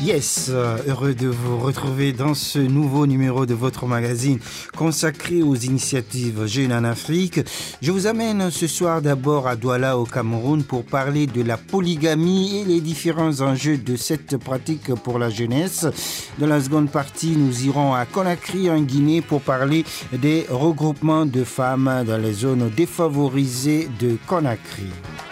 Yes, heureux de vous retrouver dans ce nouveau numéro de votre magazine consacré aux initiatives jeunes en Afrique. Je vous amène ce soir d'abord à Douala au Cameroun pour parler de la polygamie et les différents enjeux de cette pratique pour la jeunesse. Dans la seconde partie, nous irons à Conakry en Guinée pour parler des regroupements de femmes dans les zones défavorisées de Conakry.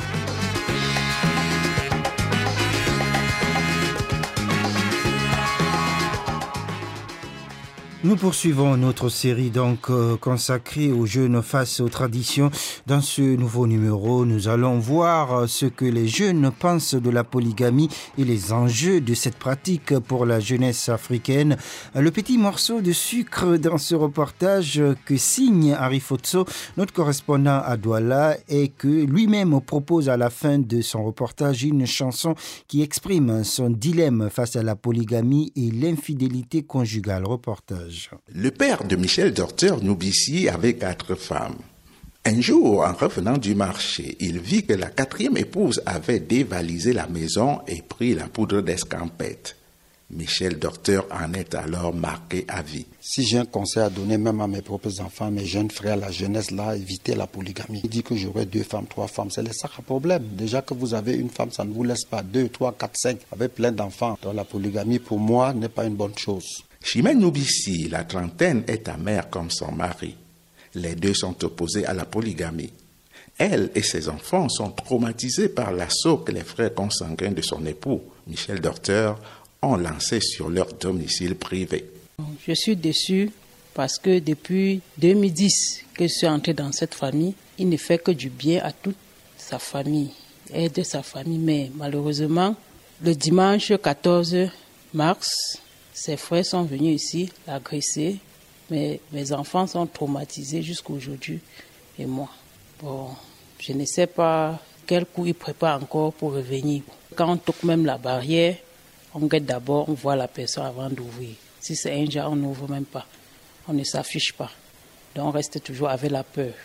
Nous poursuivons notre série consacrée aux jeunes face aux traditions. Dans ce nouveau numéro, nous allons voir ce que les jeunes pensent de la polygamie et les enjeux de cette pratique pour la jeunesse africaine. Le petit morceau de sucre dans ce reportage que signe Arifotso, notre correspondant à Douala, et que lui-même propose à la fin de son reportage une chanson qui exprime son dilemme face à la polygamie et l'infidélité conjugale. Reportage. Le père de Michel Dorteur Noubissi avait 4 femmes. Un jour, en revenant du marché, il vit que la 4e épouse avait dévalisé la maison et pris la poudre d'escampette. Michel Dorteur en est alors marqué à vie. Si j'ai un conseil à donner même à mes propres enfants, mes jeunes frères, la jeunesse là, évitez la polygamie. Il dit que j'aurai 2 femmes, 3 femmes, c'est le sacre problème. Déjà que vous avez une femme, ça ne vous laisse pas 2, 3, 4, 5 avec plein d'enfants. Donc la polygamie pour moi n'est pas une bonne chose. Chimène Noubissi, la trentaine, est amère comme son mari. Les deux sont opposés à la polygamie. Elle et ses enfants sont traumatisés par l'assaut que les frères consanguins de son époux, Michel Dorteur, ont lancé sur leur domicile privé. Je suis déçue parce que depuis 2010 que je suis entrée dans cette famille, il ne fait que du bien à toute sa famille, aide sa famille. Mais malheureusement, le dimanche 14 mars, ses frères sont venus ici l'agresser, mais mes enfants sont traumatisés jusqu'à aujourd'hui et moi. Bon, je ne sais pas quel coup ils préparent encore pour revenir. Quand on toque même la barrière, on guette d'abord, on voit la personne avant d'ouvrir. Si c'est un genre, on n'ouvre même pas. On ne s'affiche pas. Donc on reste toujours avec la peur.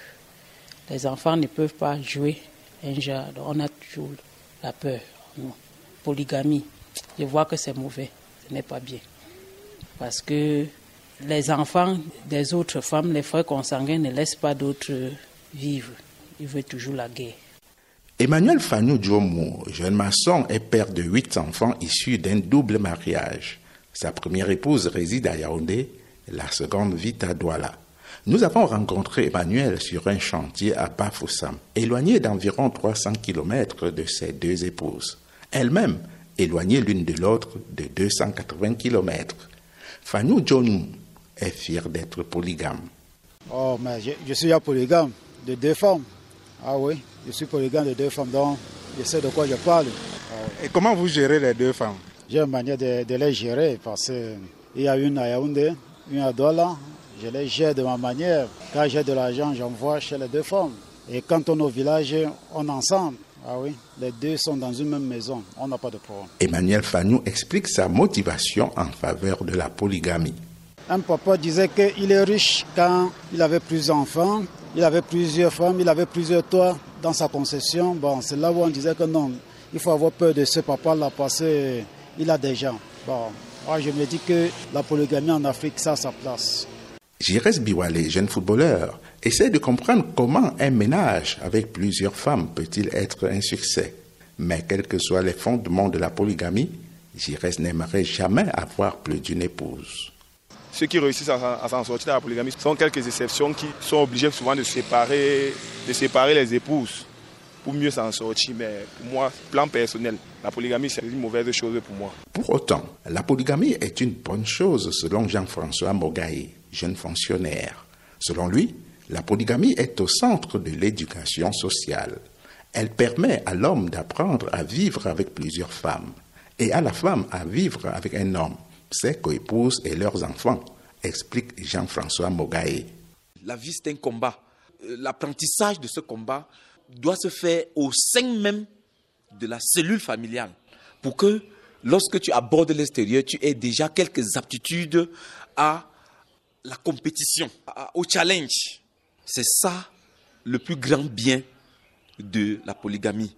Les enfants ne peuvent pas jouer un genre, donc on a toujours la peur. Non. Polygamie, je vois que c'est mauvais, ce n'est pas bien. Parce que les enfants des autres femmes, les frères consanguins ne laissent pas d'autres vivre. Ils veulent toujours la guerre. Emmanuel Fanou Djomo, jeune maçon, est père de 8 enfants issus d'un double mariage. Sa première épouse réside à Yaoundé, la seconde vit à Douala. Nous avons rencontré Emmanuel sur un chantier à Bafoussam, éloigné d'environ 300 km de ses 2 épouses. Elles-mêmes éloignées l'une de l'autre de 280 km. Fanou Djomo est fier d'être polygame. Oh, mais je suis un polygame de 2 femmes. Ah oui, je suis polygame de 2 femmes, donc je sais de quoi je parle. Et comment vous gérez les 2 femmes? J'ai une manière de les gérer parce qu'il y a une à Yaoundé, une à Douala. Je les gère de ma manière. Quand j'ai de l'argent, j'envoie chez les 2 femmes. Et quand on est au village, on est ensemble. Ah oui, les 2 sont dans une même maison, on n'a pas de problème. Emmanuel Fanou explique sa motivation en faveur de la polygamie. Un papa disait qu'il est riche quand il avait plusieurs enfants, il avait plusieurs femmes, il avait plusieurs toits dans sa concession. Bon, c'est là où on disait que non, il faut avoir peur de ce papa-là parce qu'il a des gens. Bon, moi je me dis que la polygamie en Afrique, ça a sa place. Jirès Biwale, jeune footballeur, essaie de comprendre comment un ménage avec plusieurs femmes peut-il être un succès. Mais quels que soient les fondements de la polygamie, Jirès n'aimerait jamais avoir plus d'une épouse. Ceux qui réussissent à s'en sortir de la polygamie sont quelques exceptions qui sont obligés souvent de séparer les épouses pour mieux s'en sortir. Mais pour moi, plan personnel, la polygamie c'est une mauvaise chose pour moi. Pour autant, la polygamie est une bonne chose selon Jean-François Mogaï, jeune fonctionnaire. Selon lui, la polygamie est au centre de l'éducation sociale. Elle permet à l'homme d'apprendre à vivre avec plusieurs femmes et à la femme à vivre avec un homme, ses coépouses et leurs enfants, explique Jean-François Mogaï. La vie, c'est un combat. L'apprentissage de ce combat doit se faire au sein même de la cellule familiale pour que, lorsque tu abordes l'extérieur, tu aies déjà quelques aptitudes à la compétition, au challenge. C'est ça le plus grand bien de la polygamie.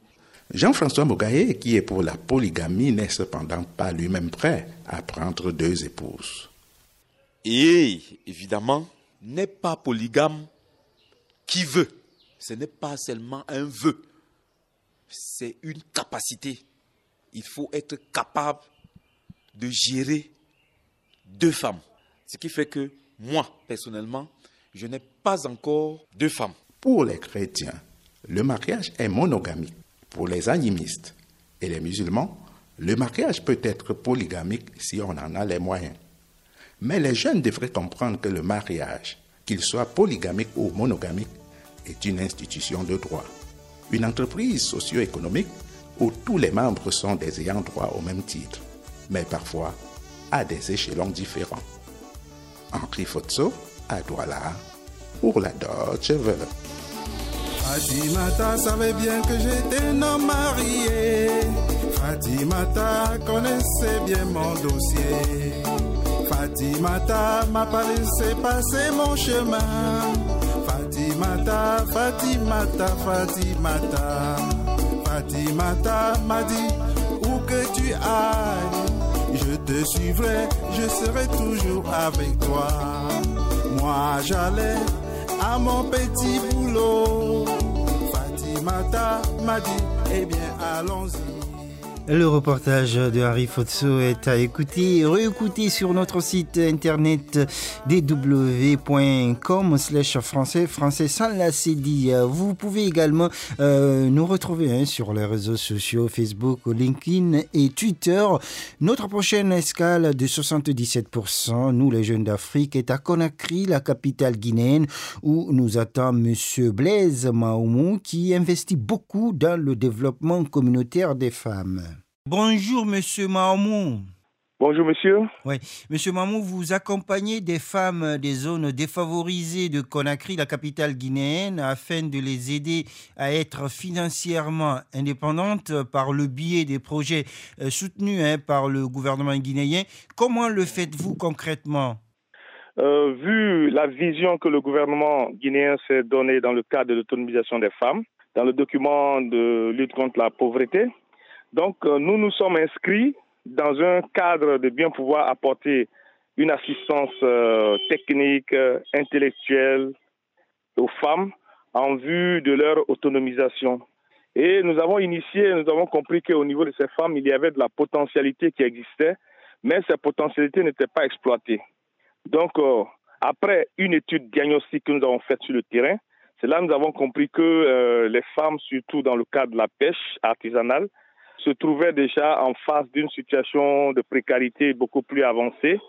Jean-François Mogaye, qui est pour la polygamie, n'est cependant pas lui-même prêt à prendre 2 épouses. Et évidemment, n'est pas polygame qui veut. Ce n'est pas seulement un vœu, c'est une capacité. Il faut être capable de gérer 2 femmes. Ce qui fait que moi, personnellement, je n'ai pas encore 2 femmes. Pour les chrétiens, le mariage est monogamique. Pour les animistes et les musulmans, le mariage peut être polygamique si on en a les moyens. Mais les jeunes devraient comprendre que le mariage, qu'il soit polygamique ou monogamique, est une institution de droit. Une entreprise socio-économique où tous les membres sont des ayants droit au même titre, mais parfois à des échelons différents. Henri Fotso, à Douala, pour la Deutsche Welle. Fatimata savait bien que j'étais un homme marié. Fatimata connaissait bien mon dossier. Fatimata m'a pas laissé passer mon chemin. Fatimata, Fatimata, Fatimata. Fatimata m'a dit où que tu ailles, je te suivrai, je serai toujours avec toi. Moi j'allais à mon petit boulot. Fatimata m'a dit, eh bien allons-y. Le reportage de Henri Fotso est à écouter et réécouter sur notre site internet dw.com/français, français sans la cédille. Vous pouvez également nous retrouver sur les réseaux sociaux Facebook, LinkedIn et Twitter. Notre prochaine escale de 77%, nous les jeunes d'Afrique, est à Conakry, la capitale guinéenne, où nous attend Monsieur Blaise Maoumou, qui investit beaucoup dans le développement communautaire des femmes. Bonjour, Monsieur Maoumou. Bonjour, monsieur. Oui, Monsieur Maoumou, vous accompagnez des femmes des zones défavorisées de Conakry, la capitale guinéenne, afin de les aider à être financièrement indépendantes par le biais des projets soutenus par le gouvernement guinéen. Comment le faites-vous concrètement ? Vu la vision que le gouvernement guinéen s'est donnée dans le cadre de l'autonomisation des femmes, dans le document de lutte contre la pauvreté, donc, nous nous sommes inscrits dans un cadre de bien pouvoir apporter une assistance technique, intellectuelle aux femmes en vue de leur autonomisation. Et nous avons compris qu'au niveau de ces femmes, il y avait de la potentialité qui existait, mais ces potentialités n'étaient pas exploitées. Donc, après une étude diagnostique que nous avons faite sur le terrain, c'est là que nous avons compris que les femmes, surtout dans le cadre de la pêche artisanale, se trouvaient déjà en face d'une situation de précarité beaucoup plus avancée.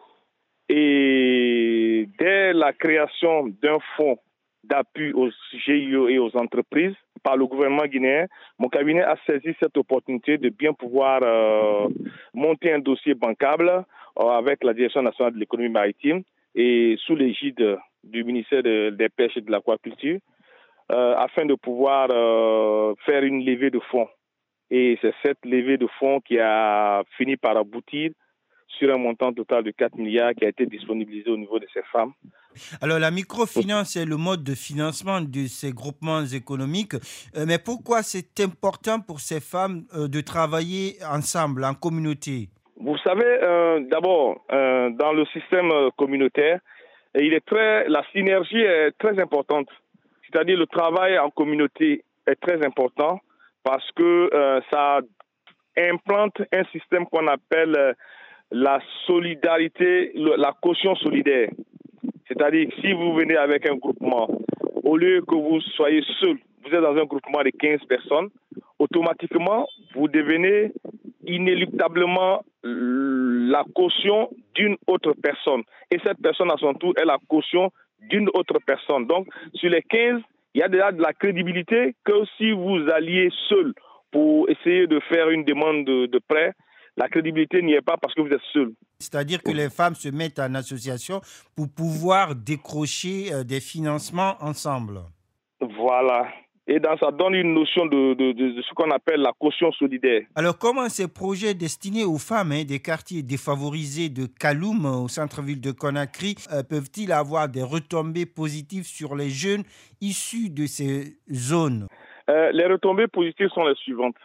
Et dès la création d'un fonds d'appui aux GIE et aux entreprises par le gouvernement guinéen, mon cabinet a saisi cette opportunité de bien pouvoir monter un dossier bancable avec la Direction nationale de l'économie maritime et sous l'égide du ministère des Pêches et de l'Aquaculture afin de pouvoir faire une levée de fonds. Et c'est cette levée de fonds qui a fini par aboutir sur un montant total de 4 milliards qui a été disponibilisé au niveau de ces femmes. Alors, la microfinance est le mode de financement de ces groupements économiques. Mais pourquoi c'est important pour ces femmes de travailler ensemble, en communauté ? Vous savez, d'abord, dans le système communautaire, la synergie est très importante. C'est-à-dire le travail en communauté est très important. Parce que ça implante un système qu'on appelle la solidarité, la caution solidaire. C'est-à-dire que si vous venez avec un groupement, au lieu que vous soyez seul, vous êtes dans un groupement de 15 personnes, automatiquement, vous devenez inéluctablement la caution d'une autre personne. Et cette personne, à son tour, est la caution d'une autre personne. Donc, sur les 15, il y a déjà de la crédibilité que si vous alliez seul pour essayer de faire une demande de prêt, la crédibilité n'y est pas parce que vous êtes seul. C'est-à-dire que les femmes se mettent en association pour pouvoir décrocher des financements ensemble. Voilà. Et ça donne une notion de ce qu'on appelle la caution solidaire. Alors, comment ces projets destinés aux femmes des quartiers défavorisés de Kaloum, au centre-ville de Conakry, peuvent-ils avoir des retombées positives sur les jeunes issus de ces zones ? Les retombées positives sont les suivantes.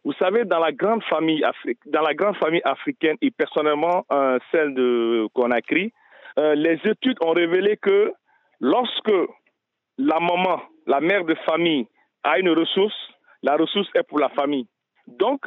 Vous savez, dans la grande famille africaine et personnellement celle de Conakry, les études ont révélé que lorsque la maman, la mère de famille, a une ressource, la ressource est pour la famille. Donc,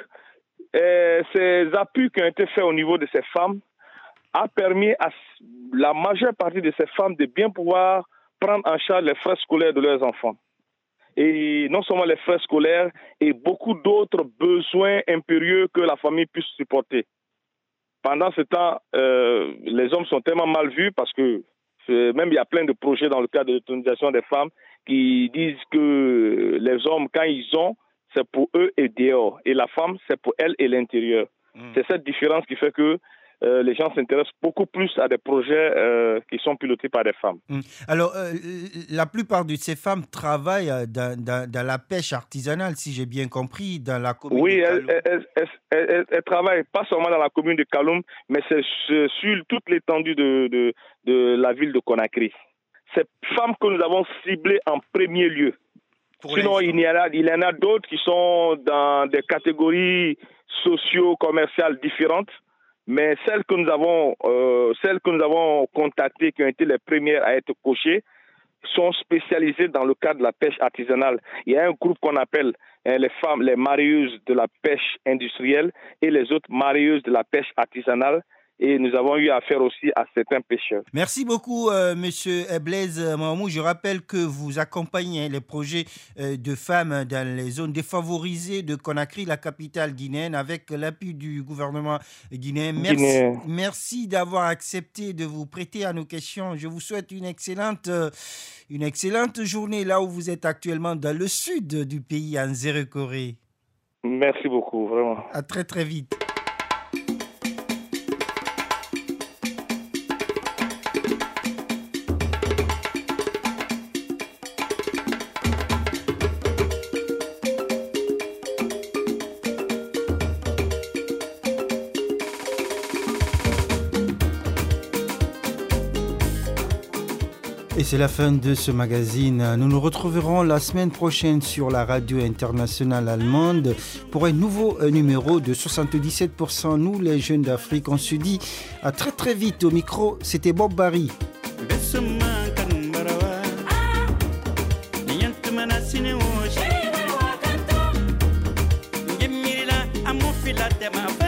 ces appuis qui ont été faits au niveau de ces femmes a permis à la majeure partie de ces femmes de bien pouvoir prendre en charge les frais scolaires de leurs enfants. Et non seulement les frais scolaires et beaucoup d'autres besoins impérieux que la famille puisse supporter. Pendant ce temps, les hommes sont tellement mal vus parce que même il y a plein de projets dans le cadre de l'autonomisation des femmes qui disent que les hommes, quand ils ont, c'est pour eux et dehors. Et la femme, c'est pour elle et l'intérieur. C'est cette différence qui fait que les gens s'intéressent beaucoup plus à des projets qui sont pilotés par des femmes. Alors, la plupart de ces femmes travaillent dans la pêche artisanale, si j'ai bien compris, dans la commune de Kaloum. Oui, elles travaillent pas seulement dans la commune de Kaloum, mais c'est sur toute l'étendue de la ville de Conakry. Ces femmes que nous avons ciblées en premier lieu. Sinon, il y en a d'autres qui sont dans des catégories socio-commerciales différentes. Mais celles que nous avons contactées, qui ont été les premières à être cochées, sont spécialisées dans le cadre de la pêche artisanale. Il y a un groupe qu'on appelle les femmes, les marieuses de la pêche industrielle et les autres marieuses de la pêche artisanale. Et nous avons eu affaire aussi à certains pêcheurs. Merci beaucoup, Monsieur Blaise Mahamou. Je rappelle que vous accompagnez les projets de femmes dans les zones défavorisées de Conakry, la capitale guinéenne, avec l'appui du gouvernement guinéen. Merci d'avoir accepté de vous prêter à nos questions. Je vous souhaite une excellente journée là où vous êtes actuellement dans le sud du pays, en Zéro-Corée. Merci beaucoup, vraiment. À très très vite. Et c'est la fin de ce magazine. Nous nous retrouverons la semaine prochaine sur la radio internationale allemande pour un nouveau numéro de 77%. Nous, les jeunes d'Afrique, on se dit à très très vite. Au micro, c'était Bob Barry. Ma